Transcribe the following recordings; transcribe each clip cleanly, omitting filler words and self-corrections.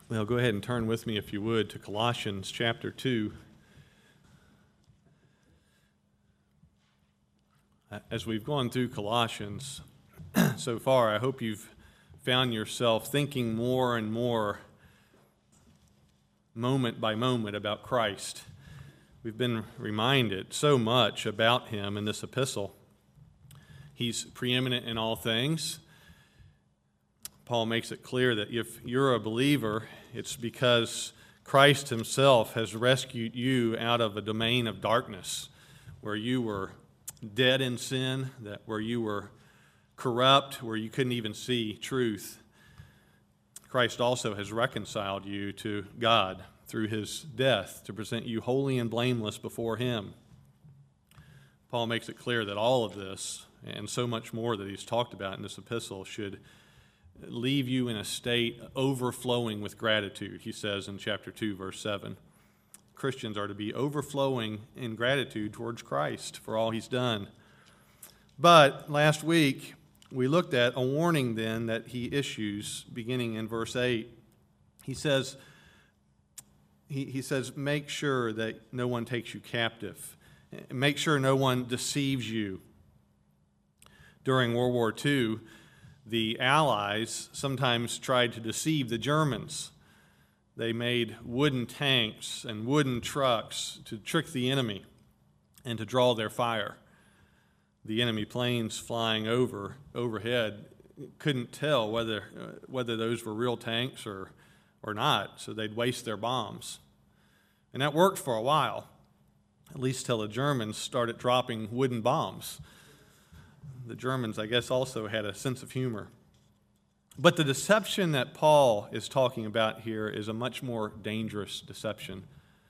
Well, go ahead and turn with me, if you would, to Colossians chapter 2. As we've gone through Colossians so far, I hope you've found yourself thinking more and more, moment by moment, about Christ. We've been reminded so much about him in this epistle. He's preeminent in all things. Paul makes it clear that if you're a believer, it's because Christ himself has rescued you out of a domain of darkness where you were dead in sin, where you were corrupt, where you couldn't even see truth. Christ also has reconciled you to God through his death to present you holy and blameless before him. Paul makes it clear that all of this and so much more that he's talked about in this epistle should leave you in a state overflowing with gratitude, he says in chapter 2, verse 7. Christians are to be overflowing in gratitude towards Christ for all he's done. But last week, we looked at a warning then that he issues beginning in verse 8. He says, make sure that no one takes you captive. Make sure no one deceives you. During World War II, the Allies sometimes tried to deceive the Germans. They made wooden tanks and wooden trucks to trick the enemy and to draw their fire. The enemy planes flying overhead couldn't tell whether those were real tanks or not, so they'd waste their bombs. And that worked for a while, at least till the Germans started dropping wooden bombs. The Germans, I guess, also had a sense of humor. But the deception that Paul is talking about here is a much more dangerous deception.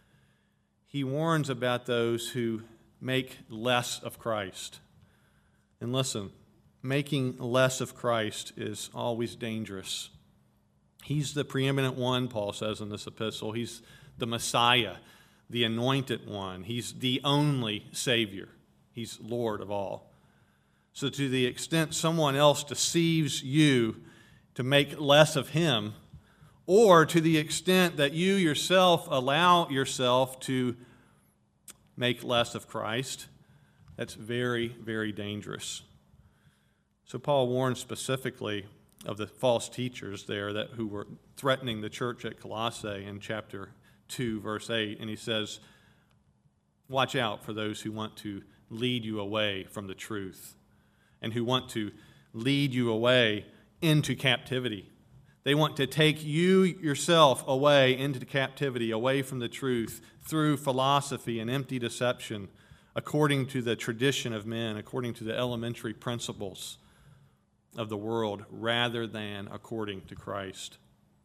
He warns about those who make less of Christ. And listen, making less of Christ is always dangerous. He's the preeminent one, Paul says in this epistle. He's the Messiah, the anointed one. He's the only Savior. He's Lord of all. So to the extent someone else deceives you to make less of him, or to the extent that you yourself allow yourself to make less of Christ, that's very, very dangerous. So Paul warns specifically of the false teachers there who were threatening the church at Colossae in chapter 2, verse 8, and he says, watch out for those who want to lead you away from the truth, and who want to lead you away into captivity. They want to take you yourself away into captivity, away from the truth, through philosophy and empty deception, according to the tradition of men, according to the elementary principles of the world, rather than according to Christ.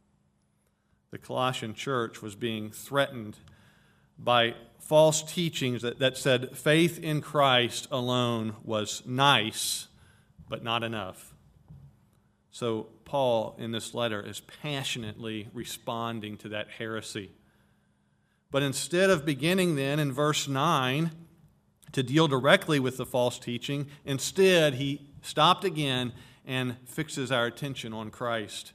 The Colossian church was being threatened by false teachings that said faith in Christ alone was nice, but not enough. So Paul, in this letter, is passionately responding to that heresy. But instead of beginning then in verse 9 to deal directly with the false teaching, instead he stopped again and fixes our attention on Christ.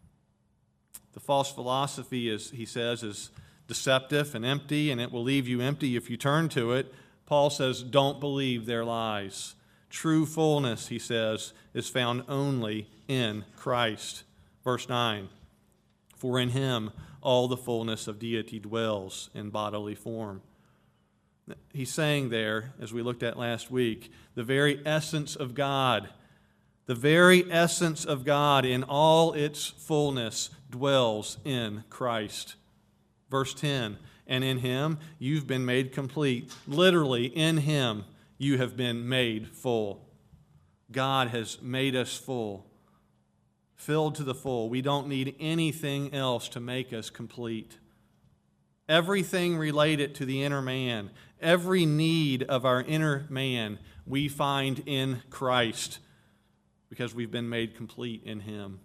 The false philosophy, he says, is deceptive and empty, and it will leave you empty if you turn to it. Paul says, don't believe their lies. True fullness, he says, is found only in Christ. Verse 9, for in him all the fullness of deity dwells in bodily form. He's saying there, as we looked at last week, the very essence of God in all its fullness dwells in Christ. Verse 10, and in him you've been made complete. Literally, in him you have been made full. God has made us full, filled to the full. We don't need anything else to make us complete. Everything related to the inner man, every need of our inner man, we find in Christ because we've been made complete in him.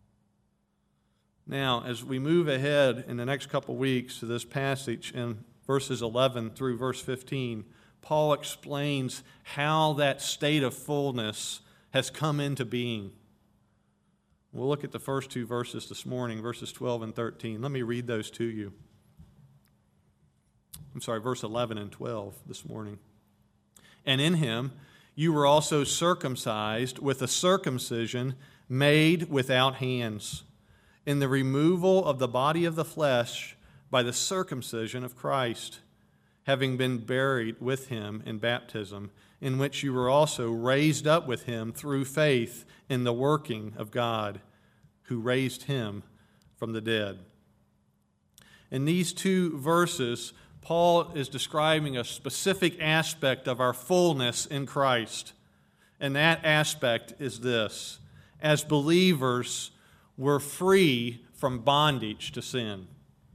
Now, as we move ahead in the next couple weeks to this passage in verses 11 through verse 15, Paul explains how that state of fullness has come into being. We'll look at the first two verses this morning, verses 12 and 13. Let me read those to you. Verse 11 and 12 this morning. And in him you were also circumcised with a circumcision made without hands, in the removal of the body of the flesh by the circumcision of Christ, having been buried with him in baptism, in which you were also raised up with him through faith in the working of God, who raised him from the dead. In these two verses, Paul is describing a specific aspect of our fullness in Christ. And that aspect is this: as believers, we're free from bondage to sin.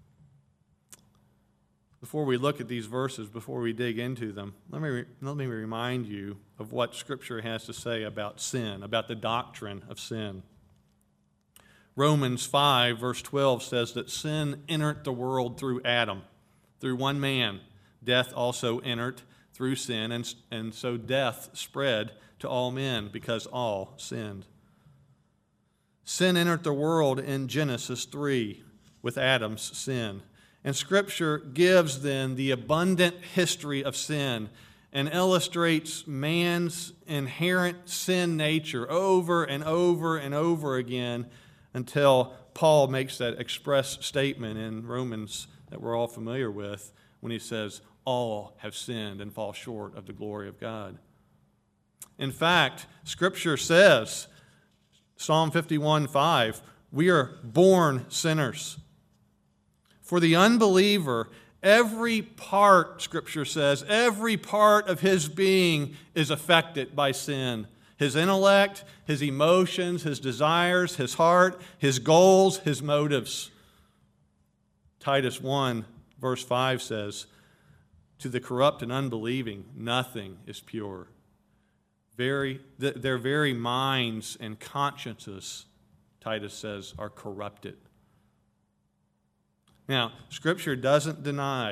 Before we look at these verses, before we dig into them, let me remind you of what Scripture has to say about sin, about the doctrine of sin. Romans 5, verse 12 says that sin entered the world through Adam, through one man. Death also entered through sin, and so death spread to all men because all sinned. Sin entered the world in Genesis 3 with Adam's sin. And Scripture gives then the abundant history of sin and illustrates man's inherent sin nature over and over and over again until Paul makes that express statement in Romans that we're all familiar with when he says, all have sinned and fall short of the glory of God. In fact, Scripture says, Psalm 51:5, we are born sinners. For the unbeliever, every part, Scripture says, every part of his being is affected by sin. His intellect, his emotions, his desires, his heart, his goals, his motives. Titus 1, verse 5 says, to the corrupt and unbelieving, nothing is pure. Their very minds and consciences, Titus says, are corrupted. Now, Scripture does not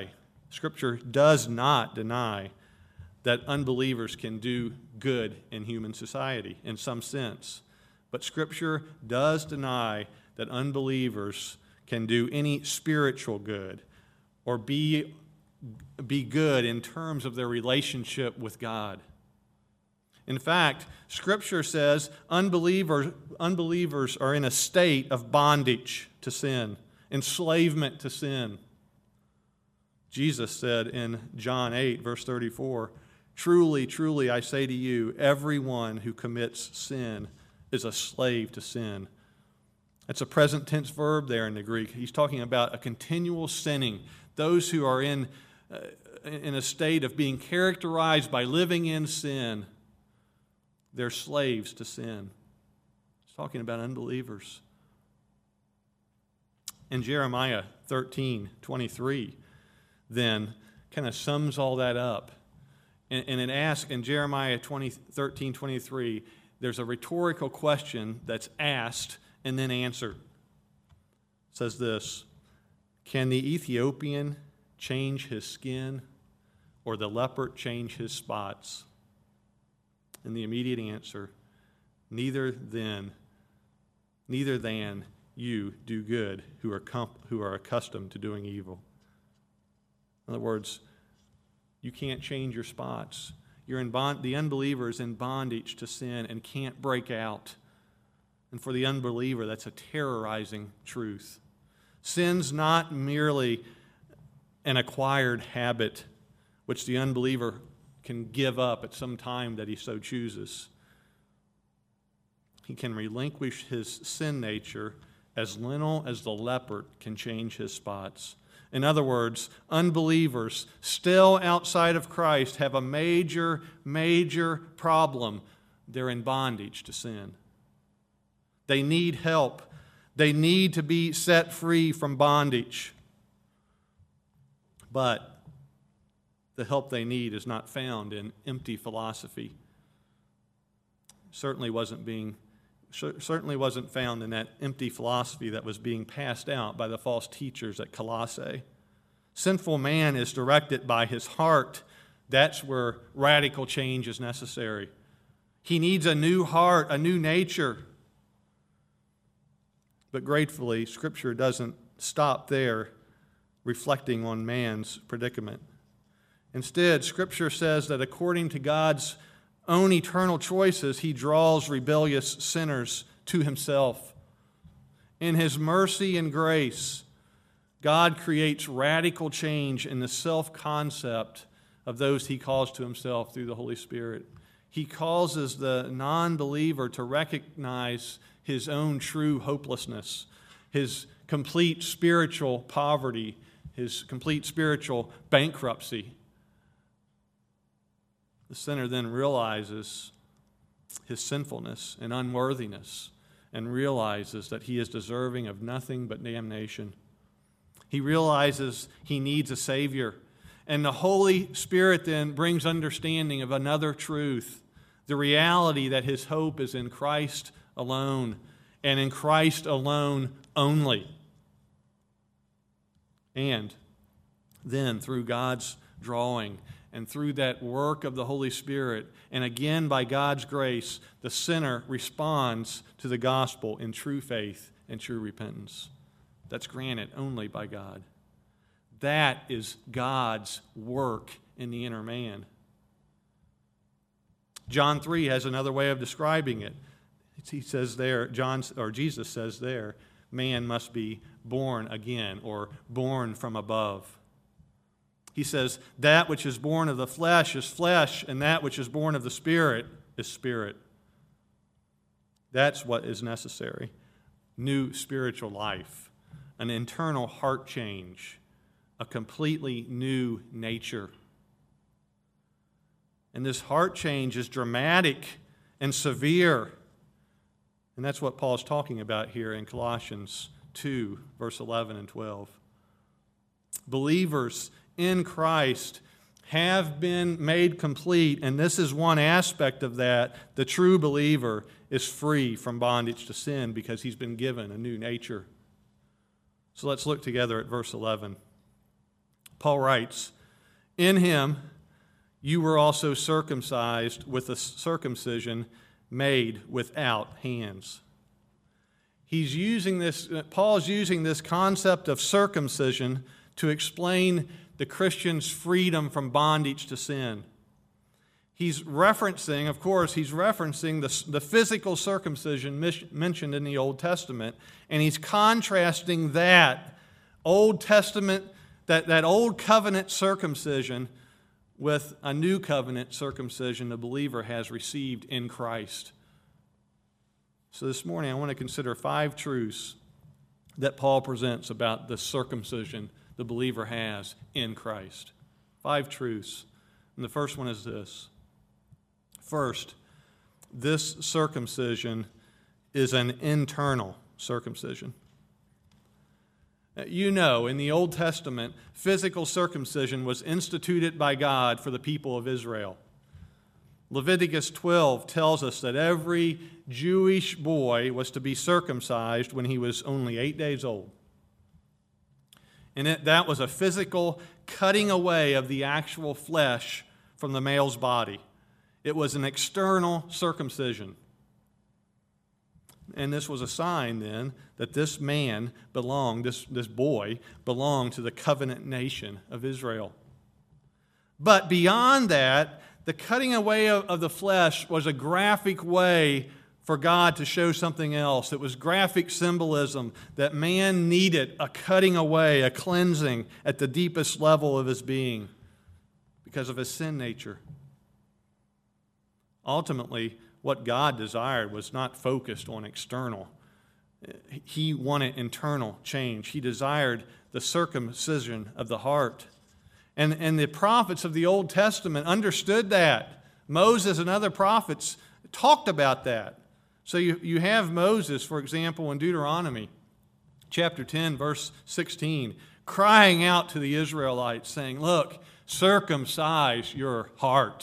deny that unbelievers can do good in human society in some sense. But Scripture does deny that unbelievers can do any spiritual good or be good in terms of their relationship with God. In fact, Scripture says unbelievers are in a state of bondage to sin, enslavement to sin. Jesus said in John 8, verse 34, truly, truly, I say to you, everyone who commits sin is a slave to sin. That's a present tense verb there in the Greek. He's talking about a continual sinning. Those who are in a state of being characterized by living in sin, they're slaves to sin. He's talking about unbelievers. And Jeremiah 13:23 then kind of sums all that up. And it asks in Jeremiah 13:23, there's a rhetorical question that's asked and then answered. It says this, can the Ethiopian change his skin or the leopard change his spots? And the immediate answer, neither than you do good who are accustomed to doing evil. In other words, you can't change your spots. The unbeliever is in bondage to sin and can't break out. And for the unbeliever, that's a terrorizing truth. Sin's not merely an acquired habit which the unbeliever can give up at some time that he so chooses. He can relinquish his sin nature as little as the leopard can change his spots. In other words, unbelievers still outside of Christ have a major, major problem. They're in bondage to sin. They need help. They need to be set free from bondage. But the help they need is not found in empty philosophy. Certainly wasn't found in that empty philosophy that was being passed out by the false teachers at Colossae. Sinful man is directed by his heart. That's where radical change is necessary. He needs a new heart, a new nature. But gratefully, Scripture doesn't stop there, reflecting on man's predicament. Instead, Scripture says that according to God's own eternal choices, He draws rebellious sinners to Himself. In His mercy and grace, God creates radical change in the self-concept of those He calls to Himself through the Holy Spirit. He causes the non-believer to recognize his own true hopelessness, his complete spiritual poverty, his complete spiritual bankruptcy. The sinner then realizes his sinfulness and unworthiness and realizes that he is deserving of nothing but damnation. He realizes he needs a Savior. And the Holy Spirit then brings understanding of another truth, the reality that his hope is in Christ alone and in Christ alone only. And then through God's drawing and through that work of the Holy Spirit, and again by God's grace, the sinner responds to the gospel in true faith and true repentance. That's granted only by God. That is God's work in the inner man. John 3 has another way of describing it. He says there, Jesus says there, man must be born again, or born from above. He says, that which is born of the flesh is flesh, and that which is born of the Spirit is spirit. That's what is necessary. New spiritual life, an internal heart change, a completely new nature. And this heart change is dramatic and severe. And that's what Paul's talking about here in Colossians 2, verse 11 and 12. Believers in Christ have been made complete, and this is one aspect of that. The true believer is free from bondage to sin because he's been given a new nature. So let's look together at verse 11. Paul writes, in Him you were also circumcised with a circumcision made without hands. Paul's using this concept of circumcision to explain the Christian's freedom from bondage to sin. He's referencing the physical circumcision mentioned in the Old Testament, and he's contrasting that Old Testament, that Old Covenant circumcision with a new covenant circumcision the believer has received in Christ. So this morning I want to consider 5 truths that Paul presents about the circumcision the believer has in Christ. 5 truths. And the first one is this. First, this circumcision is an internal circumcision. You know, in the Old Testament, physical circumcision was instituted by God for the people of Israel. Leviticus 12 tells us that every Jewish boy was to be circumcised when he was only 8 days old. And that was a physical cutting away of the actual flesh from the male's body. It was an external circumcision. And this was a sign then that this boy belonged to the covenant nation of Israel. But beyond that, the cutting away of the flesh was a graphic way for God to show something else. It was graphic symbolism that man needed a cutting away, a cleansing at the deepest level of his being because of his sin nature. Ultimately, what God desired was not focused on external. He wanted internal change. He desired the circumcision of the heart. And the prophets of the Old Testament understood that. Moses and other prophets talked about that. So you have Moses, for example, in Deuteronomy chapter 10, verse 16, crying out to the Israelites, saying, look, circumcise your heart.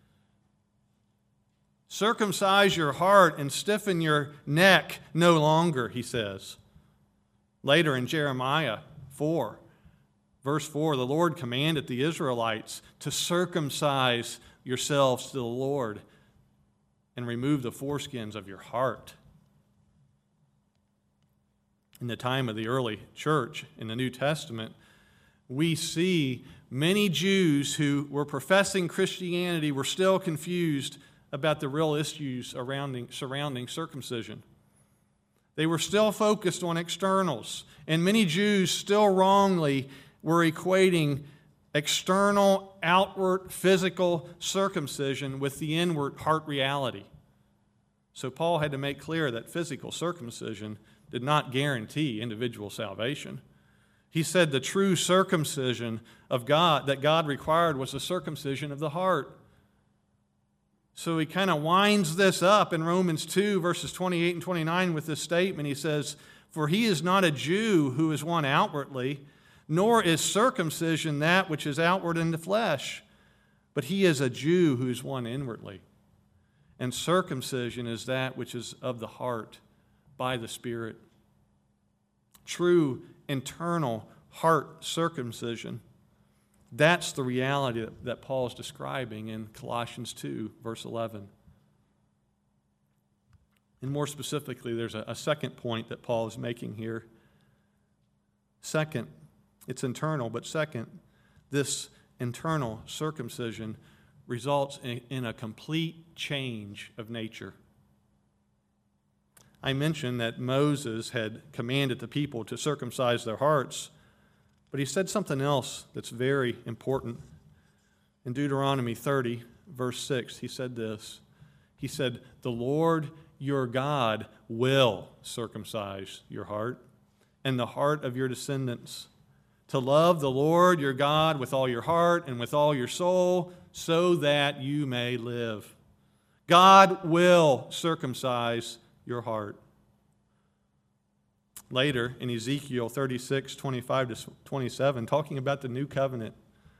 Circumcise your heart and stiffen your neck no longer, he says. Later in Jeremiah 4, verse 4, the Lord commanded the Israelites to circumcise yourselves to the Lord and remove the foreskins of your heart. in the time of the early church in the New Testament, we see many Jews who were professing Christianity were still confused about the real issues surrounding circumcision. They were still focused on externals, and many Jews still wrongly were equating external, outward, physical circumcision with the inward heart reality. So Paul had to make clear that physical circumcision did not guarantee individual salvation. He said the true circumcision of God that God required was the circumcision of the heart. So he kind of winds this up in Romans 2, verses 28 and 29 with this statement. He says, "For he is not a Jew who is one outwardly, nor is circumcision that which is outward in the flesh, but he is a Jew who is one inwardly. And circumcision is that which is of the heart by the Spirit." True internal heart circumcision. That's the reality that Paul is describing in Colossians 2, verse 11. And more specifically, there's a second point that Paul is making here. Second, it's internal, but second, this internal circumcision results in a complete change of nature. I mentioned that Moses had commanded the people to circumcise their hearts, but he said something else that's very important. In Deuteronomy 30, verse 6, he said this. He said, "The Lord your God will circumcise your heart and the heart of your descendants, to love the Lord your God with all your heart and with all your soul, so that you may live." God will circumcise your heart. Later in Ezekiel 36, 25 to 27, talking about the new covenant,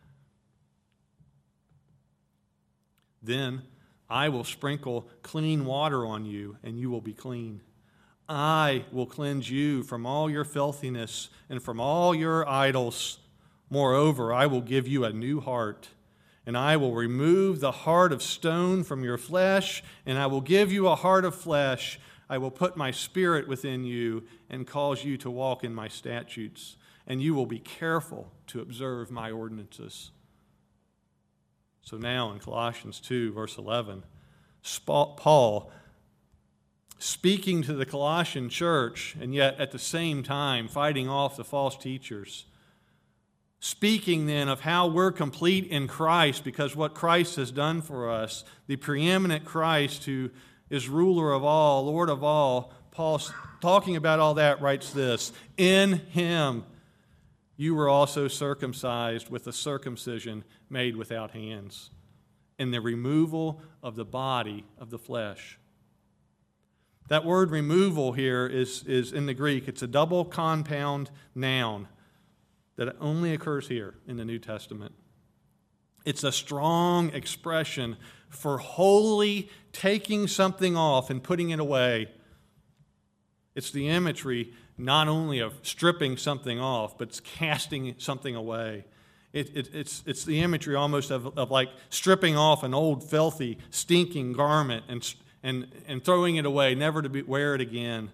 "Then I will sprinkle clean water on you, and you will be clean. I will cleanse you from all your filthiness and from all your idols. Moreover, I will give you a new heart, and I will remove the heart of stone from your flesh, and I will give you a heart of flesh. I will put my spirit within you and cause you to walk in my statutes, and you will be careful to observe my ordinances." So now in Colossians 2, verse 11, Paul, speaking to the Colossian church, and yet at the same time fighting off the false teachers, speaking then of how we're complete in Christ because what Christ has done for us, the preeminent Christ who is ruler of all, Lord of all. Paul, talking about all that, writes this, "In him you were also circumcised with a circumcision made without hands, in the removal of the body of the flesh." That word removal here is in the Greek. It's a double compound noun that only occurs here in the New Testament. It's a strong expression for wholly taking something off and putting it away. It's the imagery not only of stripping something off, but it's casting something away. It's the imagery almost of like stripping off an old, filthy, stinking garment and throwing it away, never to wear it again.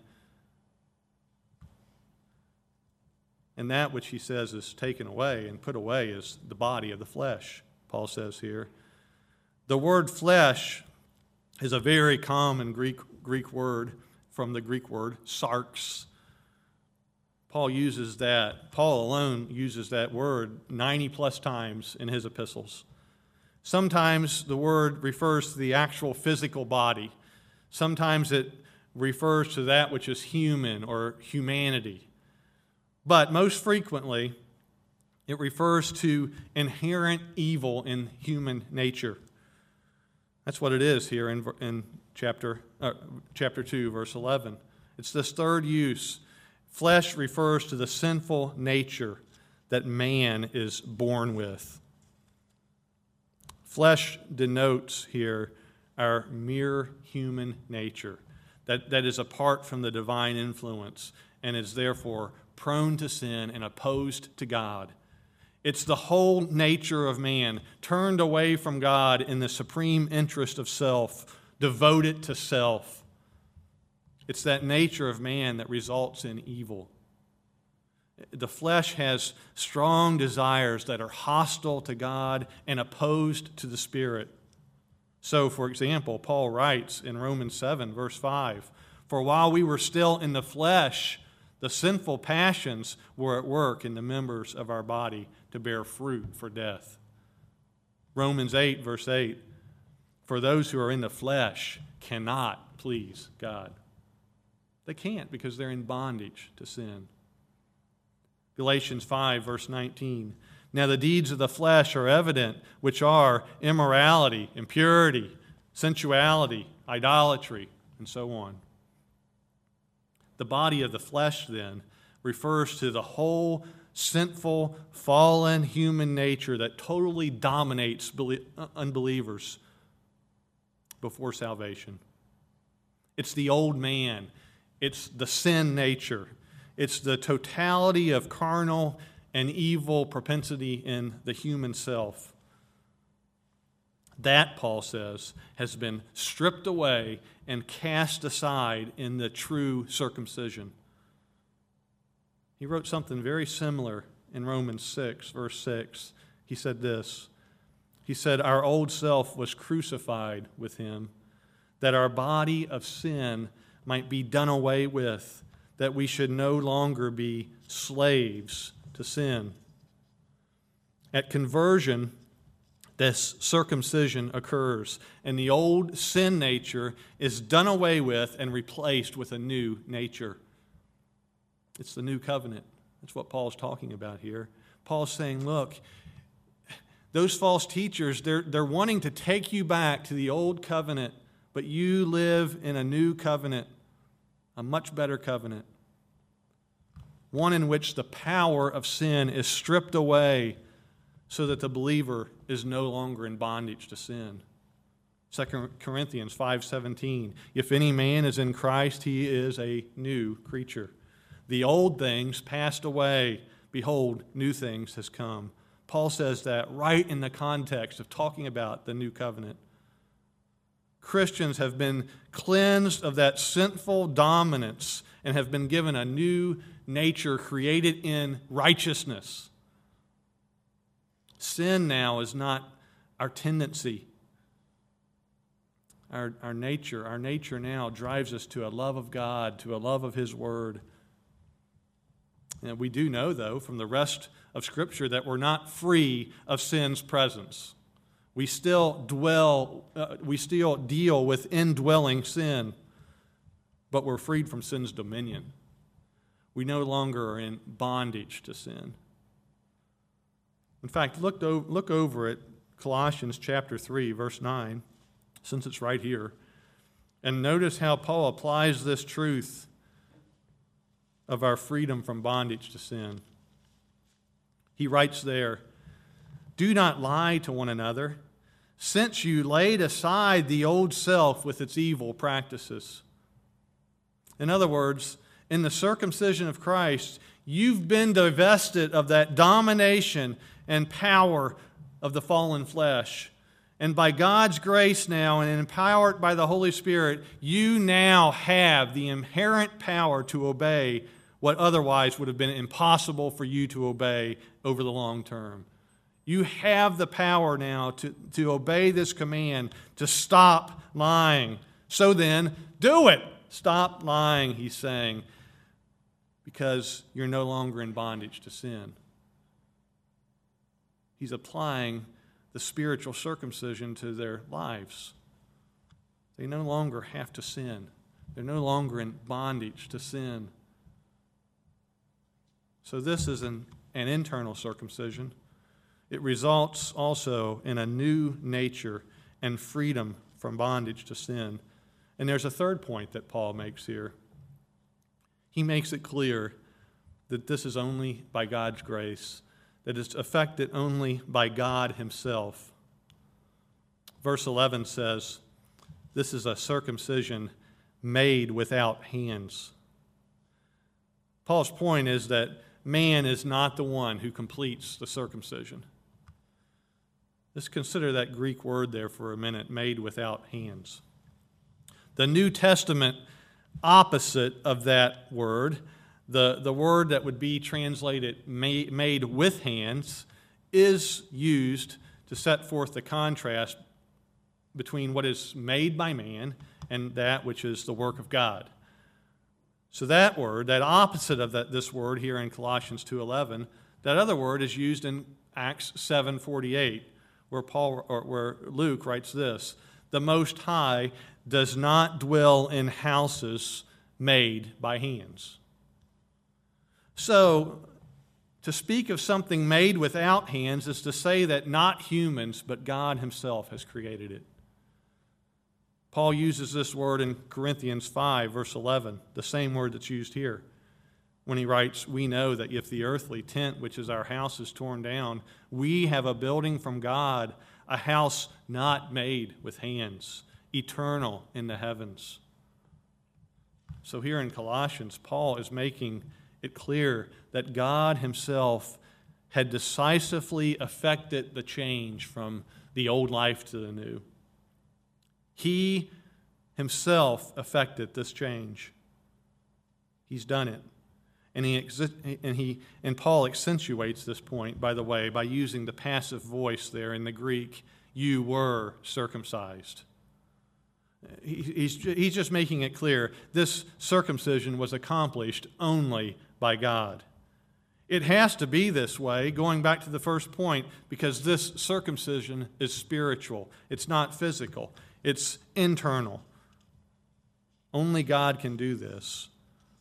And that which he says is taken away and put away is the body of the flesh, Paul says here. The word flesh is a very common Greek word from the Greek word sarx. Paul alone uses that word 90 plus times in his epistles. Sometimes the word refers to the actual physical body. Sometimes it refers to that which is human or humanity. But most frequently, it refers to inherent evil in human nature. That's what it is here in chapter 2, verse 11. It's this third use. Flesh refers to the sinful nature that man is born with. Flesh denotes here our mere human nature that is apart from the divine influence and is therefore prone to sin and opposed to God. It's the whole nature of man, turned away from God in the supreme interest of self, devoted to self. It's that nature of man that results in evil The flesh has strong desires that are hostile to God and opposed to the Spirit. So, for example, Paul writes in Romans 7, verse 5, "For while we were still in the flesh, the sinful passions were at work in the members of our body to bear fruit for death." Romans 8, verse 8, "For those who are in the flesh cannot please God." They can't because they're in bondage to sin. Galatians 5, verse 19, "Now the deeds of the flesh are evident, which are immorality, impurity, sensuality, idolatry," and so on. The body of the flesh, then, refers to the whole sinful, fallen human nature that totally dominates unbelievers before salvation. It's the old man. It's the sin nature. It's the totality of carnal and evil propensity in the human self. That, Paul says, has been stripped away and cast aside in the true circumcision. He wrote something very similar in Romans 6, verse 6. He said this. He said, "Our old self was crucified with him, that our body of sin might be done away with, that we should no longer be slaves to sin." At conversion, this circumcision occurs, and the old sin nature is done away with and replaced with a new nature. It's the new covenant. That's what Paul's talking about here. Paul's saying, look, those false teachers, they're wanting to take you back to the old covenant, but you live in a new covenant, a much better covenant, one in which the power of sin is stripped away so that the believer is no longer in bondage to sin. 2 Corinthians 5:17, "If any man is in Christ, he is a new creature. The old things passed away. Behold, new things has come." Paul says that right in the context of talking about the new covenant. Christians have been cleansed of that sinful dominance and have been given a new nature created in righteousness. Sin now is not our tendency. Our nature now drives us to a love of God, to a love of His Word. And we do know, though, from the rest of Scripture that we're not free of sin's presence. We still deal with indwelling sin, but we're freed from sin's dominion. We no longer are in bondage to sin. In fact, look over at Colossians chapter 3, verse 9, since it's right here, and notice how Paul applies this truth of our freedom from bondage to sin. He writes there, "Do not lie to one another, since you laid aside the old self with its evil practices." In other words, in the circumcision of Christ, you've been divested of that domination and power of the fallen flesh. And by God's grace now, and empowered by the Holy Spirit, you now have the inherent power to obey what otherwise would have been impossible for you to obey over the long term. You have the power now to obey this command, to stop lying. So then, do it. Stop lying, he's saying, because you're no longer in bondage to sin. He's applying the spiritual circumcision to their lives. They no longer have to sin. They're no longer in bondage to sin. So this is an internal circumcision. It results also in a new nature and freedom from bondage to sin. And there's a third point that Paul makes here. He makes it clear that this is only by God's grace, that it's effected only by God Himself. Verse 11 says, this is a circumcision made without hands. Paul's point is that man is not the one who completes the circumcision. Let's consider that Greek word there for a minute, made without hands. The New Testament opposite of that word, The word that would be translated made with hands is used to set forth the contrast between what is made by man and that which is the work of God. So that word, that opposite of this word here in Colossians 2:11, that other word is used in Acts 7:48, where Luke writes this: "The Most High does not dwell in houses made by hands." So, to speak of something made without hands is to say that not humans, but God Himself has created it. Paul uses this word in Corinthians 5, verse 11, the same word that's used here, when he writes, "We know that if the earthly tent, which is our house, is torn down, we have a building from God, a house not made with hands, eternal in the heavens." So here in Colossians, Paul is making it clear that God Himself had decisively effected the change from the old life to the new. He Himself effected this change. He's done it. And Paul accentuates this point, by the way, by using the passive voice there in the Greek, "You were circumcised." He's just making it clear this circumcision was accomplished only by God. It has to be this way, going back to the first point, because this circumcision is spiritual. It's not physical. It's internal. Only God can do this.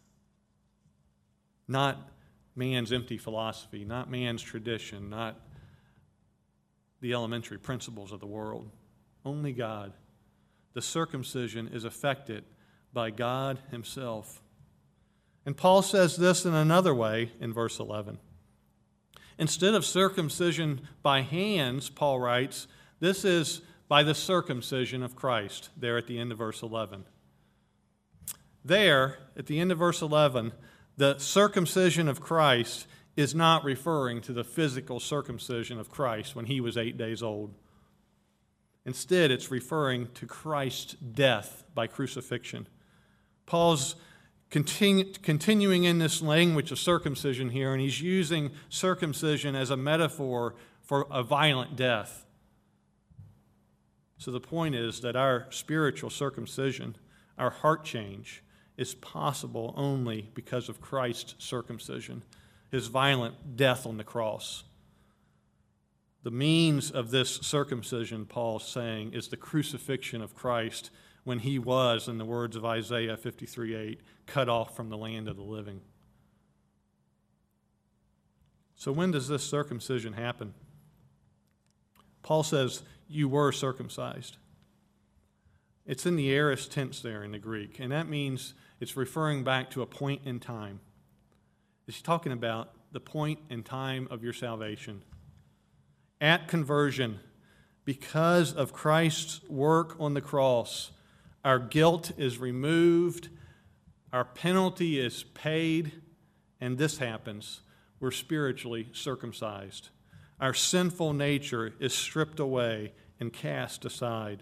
Not man's empty philosophy, not man's tradition, not the elementary principles of the world. Only God. The circumcision is effected by God Himself. And Paul says this in another way in verse 11. Instead of circumcision by hands, Paul writes, this is by the circumcision of Christ, there at the end of verse 11. There, at the end of verse 11, the circumcision of Christ is not referring to the physical circumcision of Christ when He was 8 days old. Instead, it's referring to Christ's death by crucifixion. Paul's continuing in this language of circumcision here, and he's using circumcision as a metaphor for a violent death. So the point is that our spiritual circumcision, our heart change, is possible only because of Christ's circumcision, His violent death on the cross. The means of this circumcision, Paul's saying, is the crucifixion of Christ when He was, in the words of Isaiah 53:8, cut off from the land of the living. So when does this circumcision happen? Paul says, you were circumcised. It's in the aorist tense there in the Greek, and that means it's referring back to a point in time. It's talking about the point in time of your salvation. At conversion, because of Christ's work on the cross, our guilt is removed, our penalty is paid, and this happens. We're spiritually circumcised. Our sinful nature is stripped away and cast aside.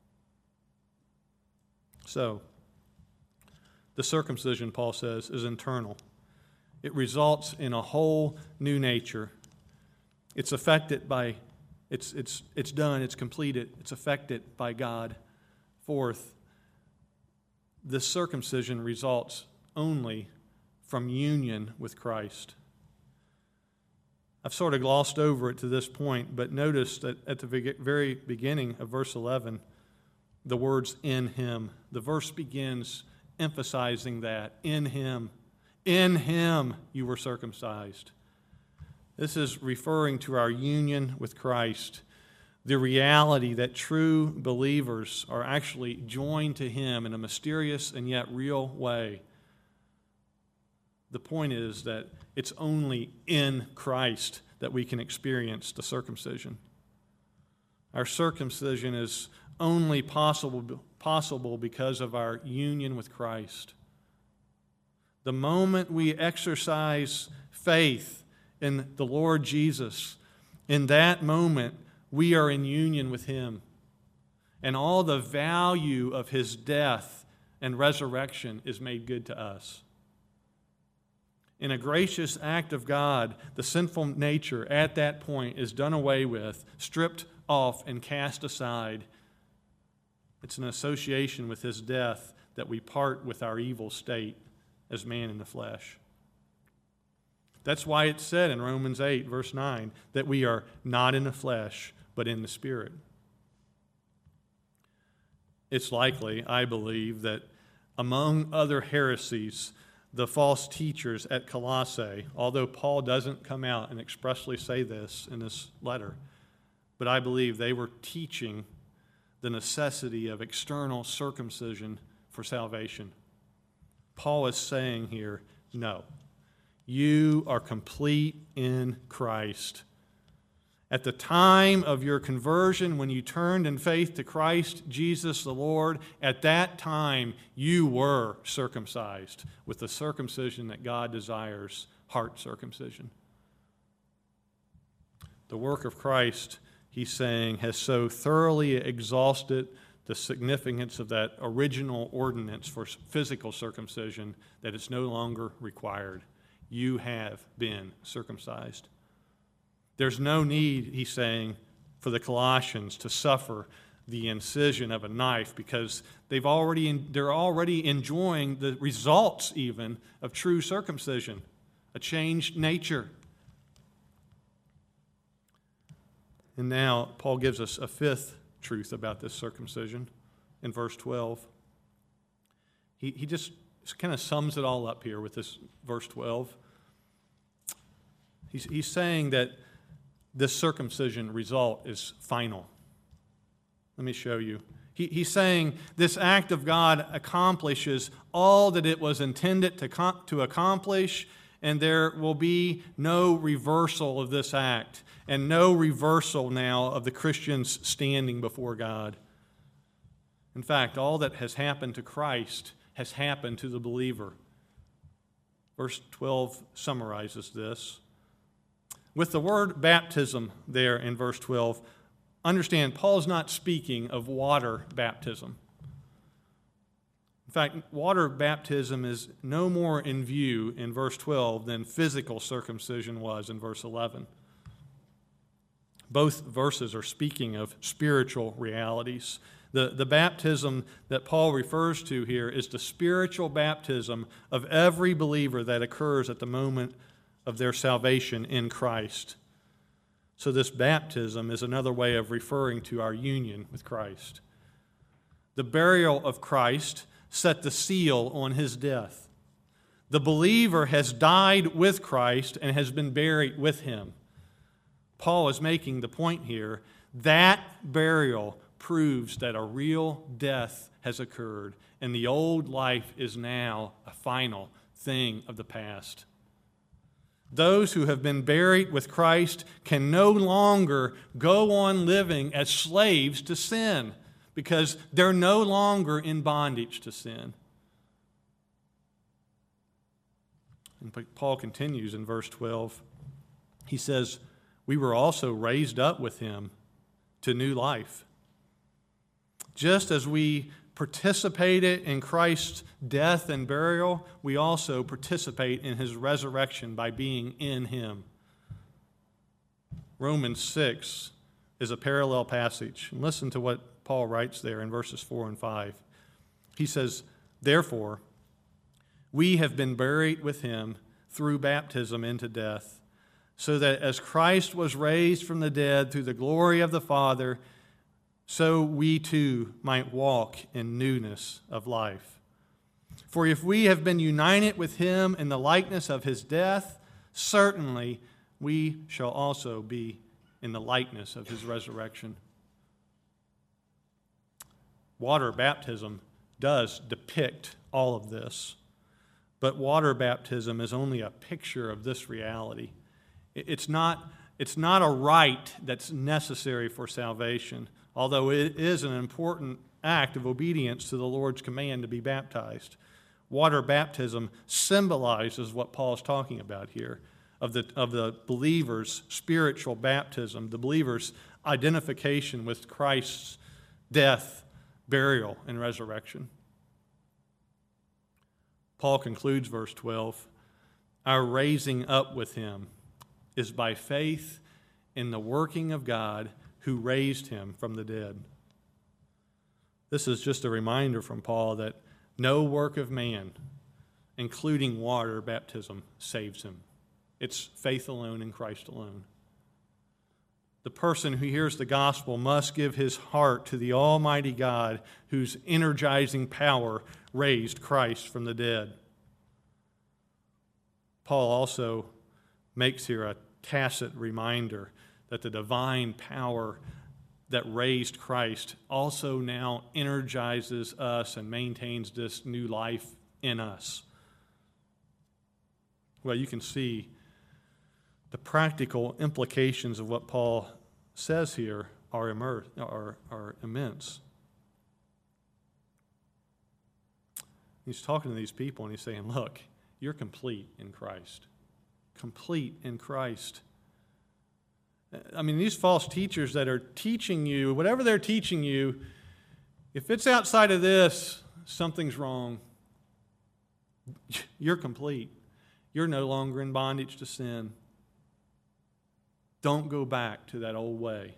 So, the circumcision, Paul says, is internal. It results in a whole new nature. It's affected by, it's done, it's completed, it's affected by God. Fourth, this circumcision results only from union with Christ. I've sort of glossed over it to this point, but notice that at the very beginning of verse 11, the words "in Him." The verse begins emphasizing that. In Him. In Him you were circumcised. This is referring to our union with Christ, the reality that true believers are actually joined to Him in a mysterious and yet real way. The point is that it's only in Christ that we can experience the circumcision. Our circumcision is only possible because of our union with Christ. The moment we exercise faith in the Lord Jesus, in that moment we are in union with Him. And all the value of His death and resurrection is made good to us. In a gracious act of God, the sinful nature at that point is done away with, stripped off, and cast aside. It's an association with his death that we part with our evil state as man in the flesh. That's why it's said in Romans 8, verse 9, that we are not in the flesh, but in the Spirit. It's likely, I believe, that among other heresies, the false teachers at Colossae, although Paul doesn't come out and expressly say this in this letter, but I believe they were teaching the necessity of external circumcision for salvation. Paul is saying here, no, you are complete in Christ. At the time of your conversion, when you turned in faith to Christ Jesus the Lord, at that time you were circumcised with the circumcision that God desires, heart circumcision. The work of Christ, he's saying, has so thoroughly exhausted the significance of that original ordinance for physical circumcision that it's no longer required. You have been circumcised. There's no need, he's saying, for the Colossians to suffer the incision of a knife because they're already enjoying the results even of true circumcision, a changed nature. And now Paul gives us a fifth truth about this circumcision in verse 12. He just kind of sums it all up here with this verse 12. He's saying that this circumcision result is final. Let me show you. He's saying this act of God accomplishes all that it was intended to accomplish, and there will be no reversal of this act, and no reversal now of the Christian's standing before God. In fact, all that has happened to Christ has happened to the believer. Verse 12 summarizes this. With the word baptism there in verse 12, understand Paul's not speaking of water baptism. In fact, water baptism is no more in view in verse 12 than physical circumcision was in verse 11. Both verses are speaking of spiritual realities. The baptism that Paul refers to here is the spiritual baptism of every believer that occurs at the moment of their salvation in Christ. So this baptism is another way of referring to our union with Christ. The burial of Christ set the seal on his death. The believer has died with Christ and has been buried with him. Paul is making the point here that burial proves that a real death has occurred and the old life is now a final thing of the past. Those who have been buried with Christ can no longer go on living as slaves to sin because they're no longer in bondage to sin. And Paul continues in verse 12. He says, we were also raised up with him to new life. Just as we participated in Christ's death and burial, we also participate in his resurrection by being in him. Romans 6 is a parallel passage. And listen to what Paul writes there in verses 4 and 5. He says, therefore, we have been buried with him through baptism into death, so that as Christ was raised from the dead through the glory of the Father, so we too might walk in newness of life. For if we have been united with him in the likeness of his death, certainly we shall also be in the likeness of his resurrection. Water baptism does depict all of this, but water baptism is only a picture of this reality. It's not a rite that's necessary for salvation, although it is an important act of obedience to the Lord's command to be baptized. Water baptism symbolizes what Paul's talking about here, of the believer's spiritual baptism, the believer's identification with Christ's death, burial, and resurrection. Paul concludes verse 12 our raising up with him is by faith in the working of God who raised him from the dead. This is just a reminder from Paul that no work of man, including water baptism, saves him. It's faith alone in Christ alone. The person who hears the gospel must give his heart to the Almighty God whose energizing power raised Christ from the dead. Paul also makes here a tacit reminder that the divine power that raised Christ also now energizes us and maintains this new life in us. Well, you can see the practical implications of what Paul says here are immense. He's talking to these people and he's saying, look, you're complete in Christ. Complete in Christ. I mean, these false teachers that are teaching you, whatever they're teaching you, if it's outside of this, something's wrong. You're complete. You're no longer in bondage to sin. Don't go back to that old way.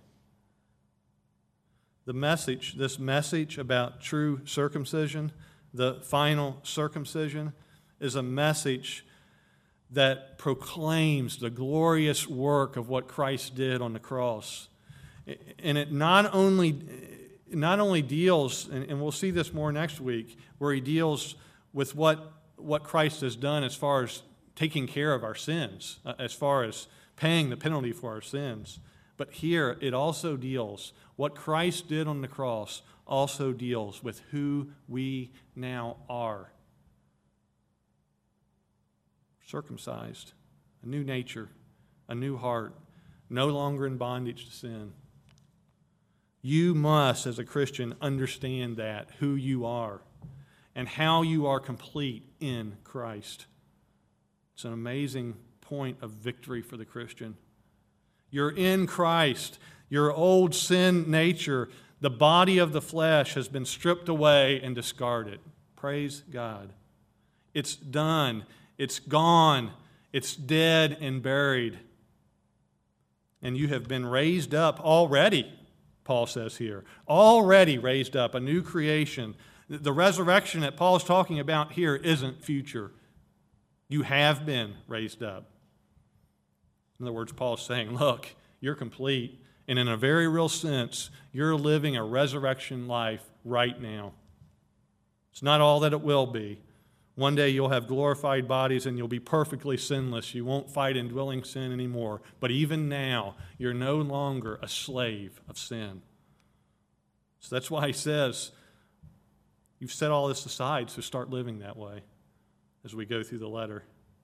This message about true circumcision, the final circumcision, is a message that proclaims the glorious work of what Christ did on the cross. And it not only deals, and we'll see this more next week, where he deals with what Christ has done as far as taking care of our sins, as far as paying the penalty for our sins. But here it also deals, what Christ did on the cross also deals with who we now are. Circumcised, a new nature, a new heart, no longer in bondage to sin. You must, as a Christian, understand that, who you are, and how you are complete in Christ. It's an amazing point of victory for the Christian. You're in Christ. Your old sin nature, the body of the flesh, has been stripped away and discarded. Praise God. It's done. It's gone. It's dead and buried. And you have been raised up already, Paul says here. Already raised up, a new creation. The resurrection that Paul's talking about here isn't future. You have been raised up. In other words, Paul's saying, look, you're complete. And in a very real sense, you're living a resurrection life right now. It's not all that it will be. One day you'll have glorified bodies and you'll be perfectly sinless. You won't fight indwelling sin anymore. But even now, you're no longer a slave of sin. So that's why he says, you've set all this aside, so start living that way as we go through the letter.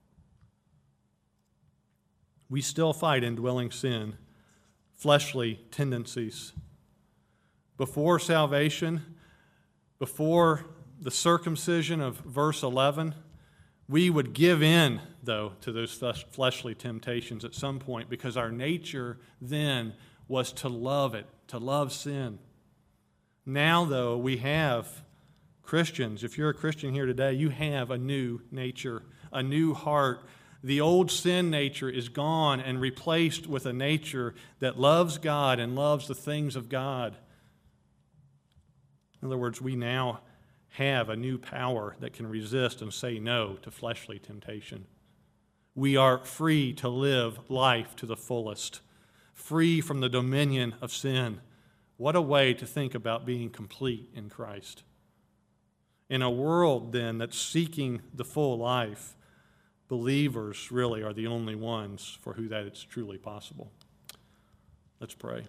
We still fight indwelling sin, fleshly tendencies. Before salvation, before the circumcision of verse 11, we would give in, though, to those fleshly temptations at some point because our nature then was to love it, to love sin. Now, though, we have Christians. If you're a Christian here today, you have a new nature, a new heart. The old sin nature is gone and replaced with a nature that loves God and loves the things of God. In other words, we now have a new power that can resist and say no to fleshly temptation. We are free to live life to the fullest, free from the dominion of sin. What a way to think about being complete in Christ. In a world, then, that's seeking the full life, believers really are the only ones for who that is truly possible. Let's pray.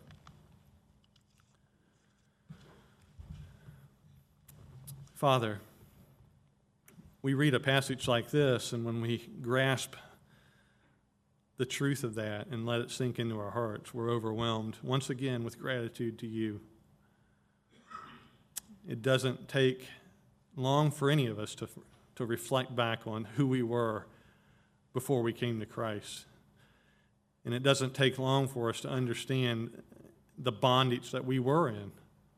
Father, we read a passage like this, and when we grasp the truth of that and let it sink into our hearts, we're overwhelmed once again with gratitude to you. It doesn't take long for any of us to reflect back on who we were before we came to Christ. And it doesn't take long for us to understand the bondage that we were in.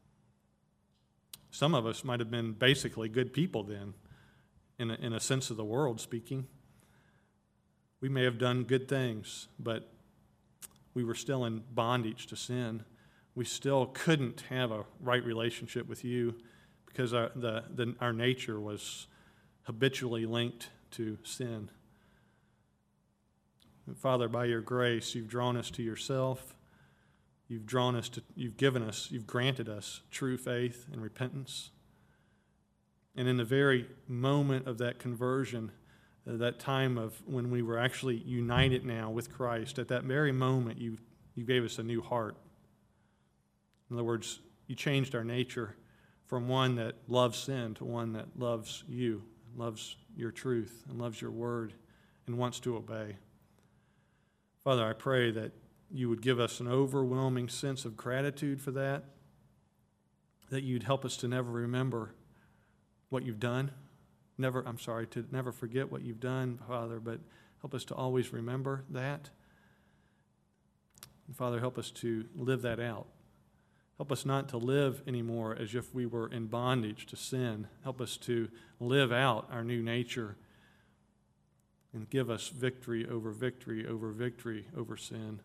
Some of us might have been basically good people then, in a sense of the world speaking. We may have done good things, but we were still in bondage to sin. We still couldn't have a right relationship with you because our nature was habitually linked to sin. And Father, by your grace, you've drawn us to yourself. You've granted us true faith and repentance. And in the very moment of that conversion, that time of when we were actually united now with Christ, at that very moment, you gave us a new heart. In other words, you changed our nature from one that loves sin to one that loves you, loves your truth, and loves your word, and wants to obey. Father, I pray that you would give us an overwhelming sense of gratitude for that you'd help us to never remember what you've done. To never forget what you've done, Father, but help us to always remember that. And Father, help us to live that out. Help us not to live anymore as if we were in bondage to sin. Help us to live out our new nature and give us victory over victory over victory over sin.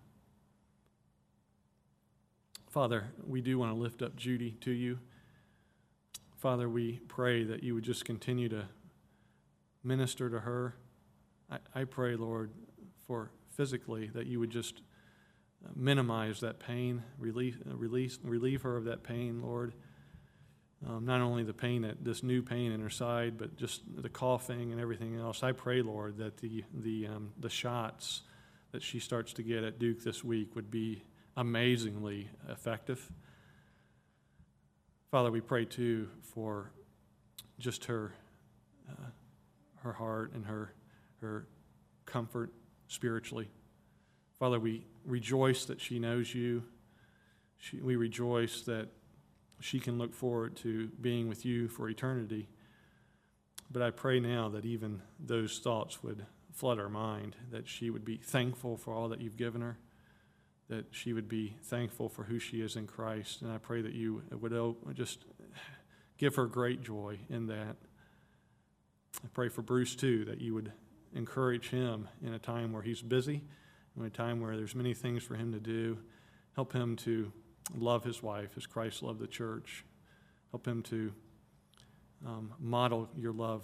Father, we do want to lift up Judy to you. Father, we pray that you would just continue to minister to her. I pray, Lord, for physically that you would just minimize that pain, relieve her of that pain, Lord. Not only the pain, this new pain in her side, but just the coughing and everything else. I pray, Lord, that the shots that she starts to get at Duke this week would be amazingly effective. Father, we pray too for just her heart and her comfort spiritually. Father, we rejoice that she knows you. We rejoice that she can look forward to being with you for eternity. But I pray now that even those thoughts would flood her mind, that she would be thankful for all that you've given her, that she would be thankful for who she is in Christ. And I pray that you would just give her great joy in that. I pray for Bruce, too, that you would encourage him in a time where he's busy, in a time where there's many things for him to do. Help him to love his wife as Christ loved the church. Help him to model your love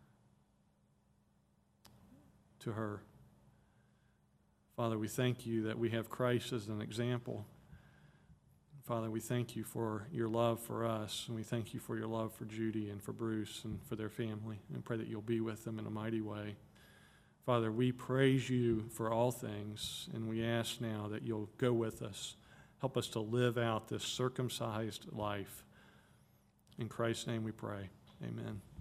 to her. Father, we thank you that we have Christ as an example. Father, we thank you for your love for us, and we thank you for your love for Judy and for Bruce and for their family, and pray that you'll be with them in a mighty way. Father, we praise you for all things, and we ask now that you'll go with us. Help us to live out this circumcised life. In Christ's name we pray. Amen.